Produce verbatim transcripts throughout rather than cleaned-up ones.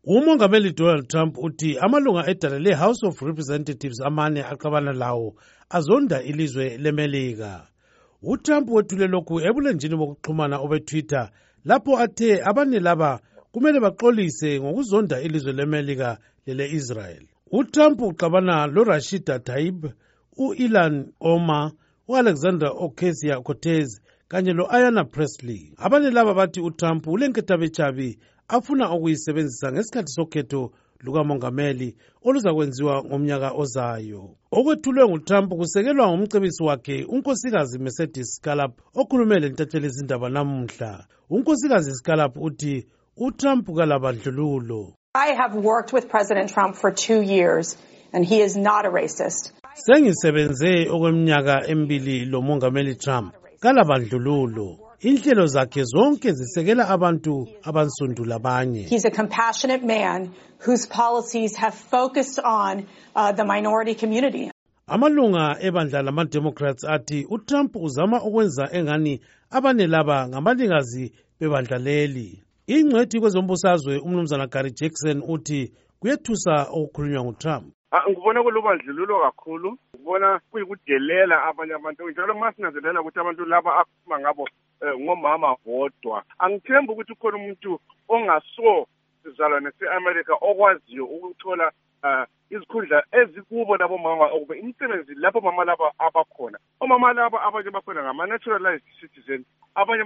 Umongameli Donald Trump uthi amalunga edala le-House of Representatives amane axabana lawo azonda ilizwe leMelika. UTrump wethule lokhu ebulenjini bokuxhumana obeTwitter lapho athe abanye laba kumele baxolise ngokuzonda ilizwe leMelika lele-Israel. UTrump uxabana loRashida Tlaib, u-Ilhan Omar, u-Alexandra Ocasio-Cortez kanye lo-Ayanna Pressley. Abanye laba bathi uTrump ulenkethabetshabi afuna ukuyisebenzisa ngesikhathi sokhetho lukamongameli oluzakwenziwa ngomnyaka ozayo. Okwethulwe nguTrump kusekelwa ngumcebisi wakhe unkosikazi Mercedes Scalab okhulume lentatheli izindaba namuhla. Unkosikazi Scalab uthi uTrump kalabandlululo. I have worked with President Trump for two years and he is not a racist. Sengisebenze okweminyaka emibili lo mongameli Trump kalabandlululo. Inhlelo zakhe zonke zisekela abantu abansundula abanye. He's a compassionate man whose policies have focused on uh, the minority community. Amalunga ebandla lama-Democrats athi uTrump uzama ukwenza engani abanye laba ngamalikazi bebandla leli. Ingcwethi kwezombusazwe umnumzana Gary Jackson uthi kuyethusa okukhulunywa nguTrump. Ngibona kulubandlululo kakhulu, ngibona kuyikudelela abanye abantu njalo masinanzelela ukuthi abantu laba akhuluma ngabo ngomama bodwa. Angithembi ukuthi ukhona umuntu ongaso sizalwane se-America okwaziyo ukuthola izikhundla ezikubo labo mama okube imisebenzi lapho mama laba abakhona. Omama laba abanye bakhona ngama-naturalized citizen, abanye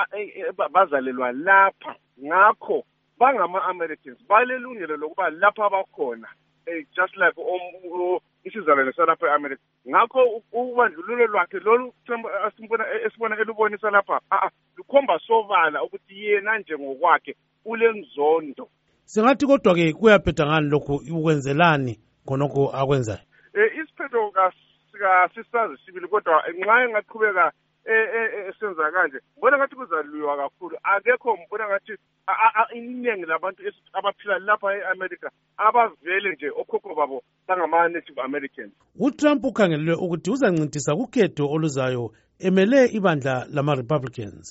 bazalelwa lapha, ngakho bangama-Americans balelungelo lokuba lapha abakhona. Just like isizalwane salapha e-America. Ngakho ubandlululo lwakhe lolu esibona elubonisa lapha lukhomba sobala ukuthi yena nje ngokwakhe ulenzondo. Singathi kodwa ke kuyaphetha ngani lokhu ukwenzelani khonokho akwenzayo. Isiphetho kasisazi sibili kodwa nxa engaqhubeka esenza kanje mbona ngathi kuzalwiwa kakhulu. Akekho mbona ngathi iningi labantu abaphila lapha e-America abavele nje okhokho babo bangama-Native Americans. UTrump ukhangelelwe ukuthi uzancintisa kukhetho oluzayo emele ibandla lama-Republicans.